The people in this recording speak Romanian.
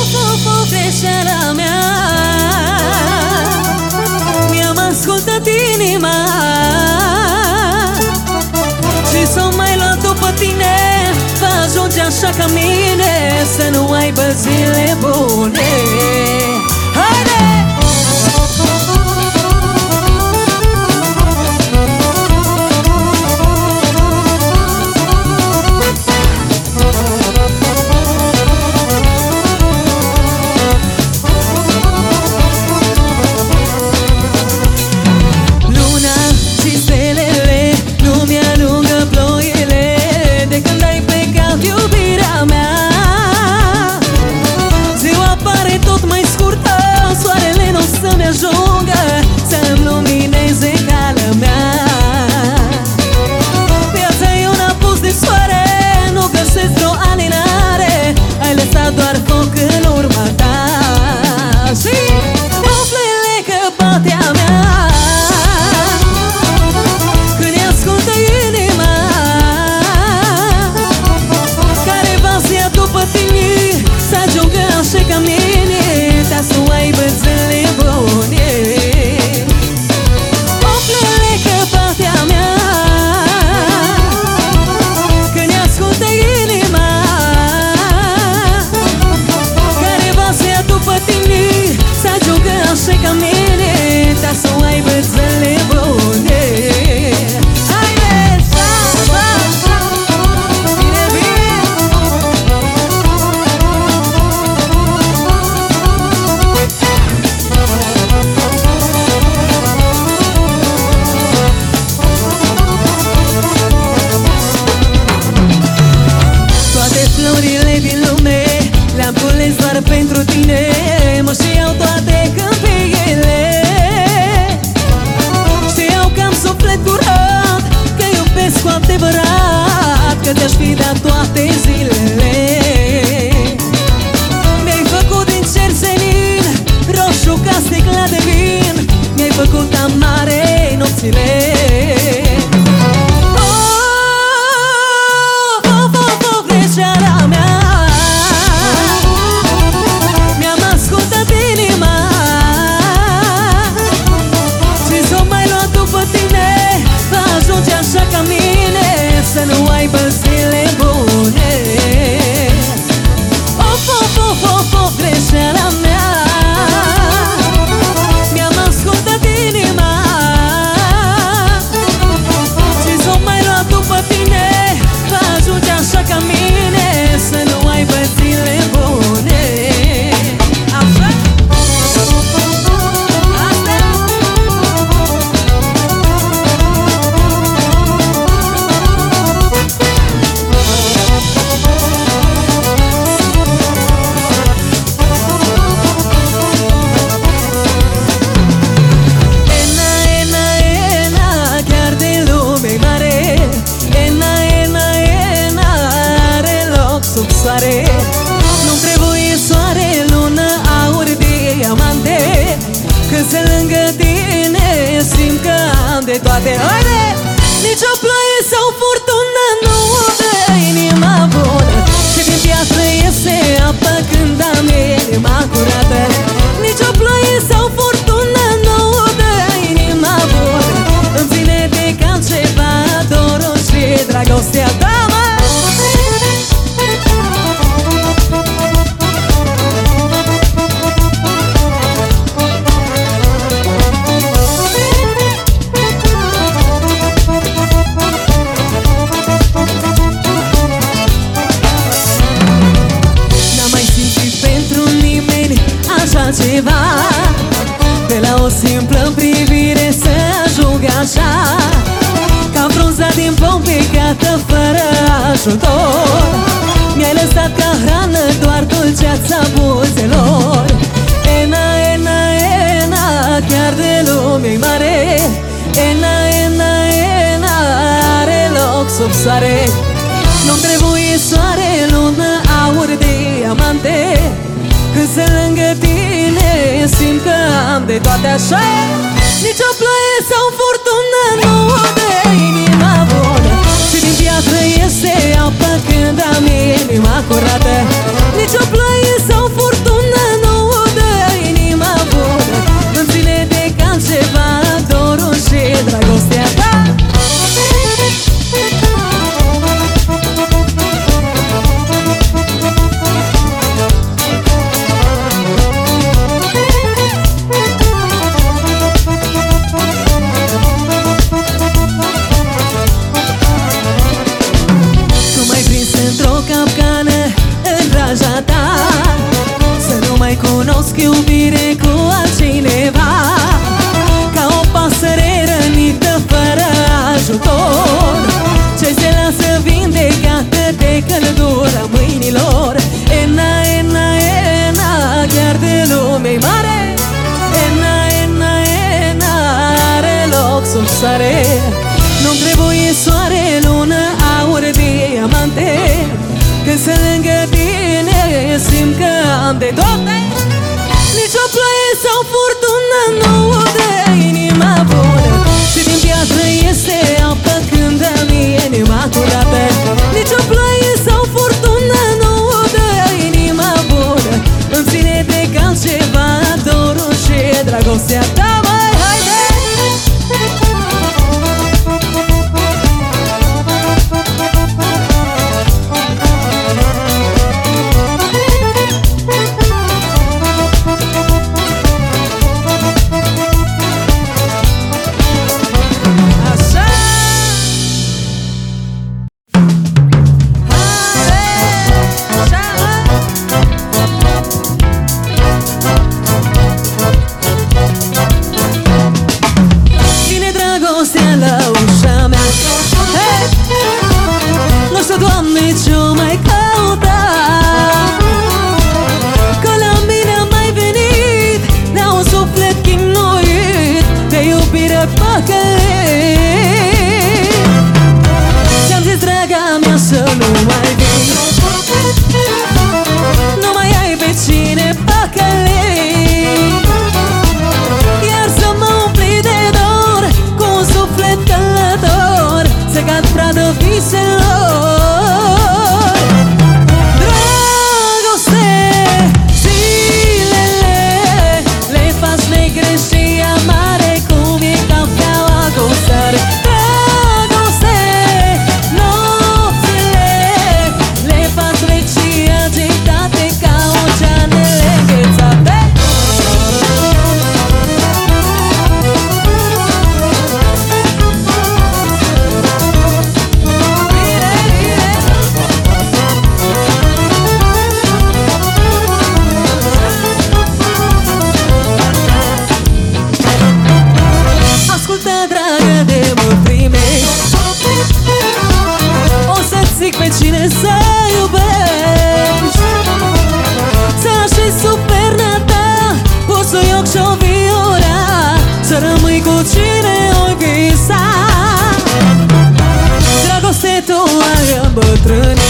greșeala mea. Mi-am ascultat inima și s-o mai luat după tine. Va ajunge așa ca mine să nu aibă zile bune. Haide! Să-mi lumineze calea mea. Viața e un apus de soare, nu găsesc vreo alinare. Ai lăsat doar foc în urma ta și umfle-le căpatea mea. Când-i ascultă inima care va să ia după tine, să ajungă așa ca mine, dar să aibă zile bune. Așa ca mine, dar să aibă zile bune. Haide, bine, bine. Toate florile din lume le-am cules doar pentru tine. Mă și iau toate câmpiile, știau că am suflet curat, că iubesc cu adevărat, că te-aș fi dat toate zilele. Mi-ai făcut din cer senin roșu ca sticla de vin, mi-ai făcut amare nopțile. Greșeala mea. Așa ca mine, să nu aibă zile bune. Of, of, of, of, of, greșeala mea. Mi-am ascultat inima și s-o mai luat după tine. Va ajunge așa ca mine, să nu aibă zile bune. Așa? Nu-mi trebuie soare, lună, aur, diamante, când sunt lângă tine simt că am de toate. Haide! Nici o ploaie sau furtună nu dă inima bună, și din piatră iese apă când am inima curată. Nici o ploaie sau furtună nu dă inima bună, îmi ține de cam ceva dorul și dragostea ta, mă. Ceva de la o simplă privire să ajung așa, ca frunza din pom picată fără ajutor. Mi-ai lăsat ca hrană doar dulceața buzelor. Ena, ena, ena, chiar de lume-i mare. Ena, ena, ena, are loc sub soare. Nu-mi trebuie soare, lună, aur, diamante, când sunt lângă tine simt că am de toate. Așa e, nici o ploaie sau furtună nu dă inima bună, și din piatră iese apă când am inima curată. Nici o ploaie sau furtună iubire cu altcineva, ca o pasăre rănită fără ajutor, ce se lasă vindecată de căldura mâinilor. Ena, ena, ena, chiar de lume-i mare. Ena, ena, ena, are loc sub soare. Nu-mi trebuie soare, lună, aur, diamante, când sunt lângă tine simt că am de toate. Nici o ploaie sau furtună nu udă inima bună, și din piatră iese apă când îmi e inima curată. Nici o ploaie sau furtună nu udă inima bună, îmi ține de altceva dorul și dragostea ta, mai haide! Ți-am zis, draga mea, să nu mai vii, nu mai ai pe cine păcăli, iar să mă umpli de dor cu un suflet călător, să cad pradă viselor. Dragoste, zilele le faci negre și amare, cum e cafeaua cu sare. Dragoste, nopțile le faci reci și agitate ca oceanele înghețate. Ascultă, dragă, de mândrii mei, o să-ți zic pe cine să iubești, să așezi sub perna ta busuioc și-o viora, să rămâi cu cine oi visa. Dragoste, tu ai îmbătrânit,